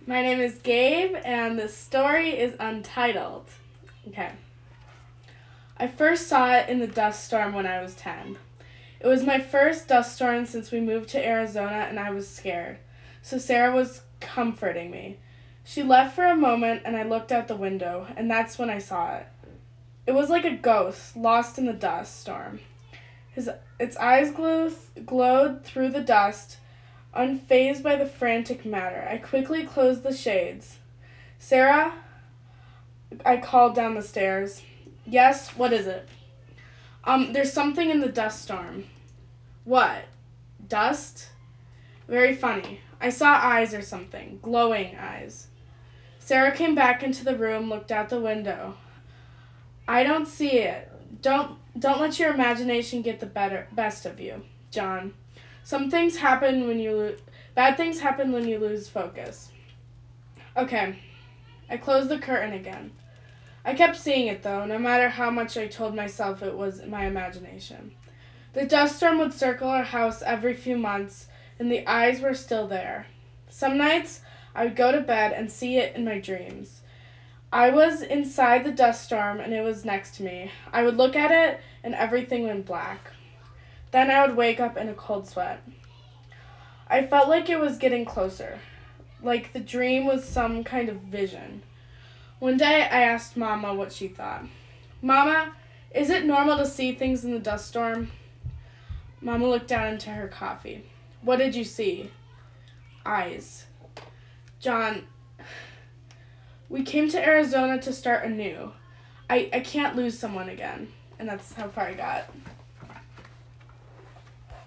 My name is Gabe, and the story is Untitled. Okay. I first saw it in the dust storm when I was 10. It was my first dust storm since we moved to Arizona, and I was scared. So Sarah was comforting me. She left for a moment, and I looked out the window, and that's when I saw it. It was like a ghost lost in the dust storm. Its eyes glowed through the dust, unfazed by the frantic matter. I quickly closed the shades. Sarah, I called down the stairs. Yes, what is it? There's something in the dust storm. What? Dust? Very funny. I saw eyes or something. Glowing eyes. Sarah came back into the room, looked out the window. I don't see it. Don't let your imagination get the best of you, John. Some things happen when bad things happen when you lose focus. Okay. I closed the curtain again. I kept seeing it though, no matter how much I told myself it was my imagination. The dust storm would circle our house every few months, and the eyes were still there. Some nights I would go to bed and see it in my dreams. I was inside the dust storm and it was next to me. I would look at it and everything went black. Then I would wake up in a cold sweat. I felt like it was getting closer, like the dream was some kind of vision. One day I asked Mama what she thought. Mama, is it normal to see things in the dust storm? Mama looked down into her coffee. What did you see? Eyes. John, we came to Arizona to start anew. I can't lose someone again. And that's how far I got.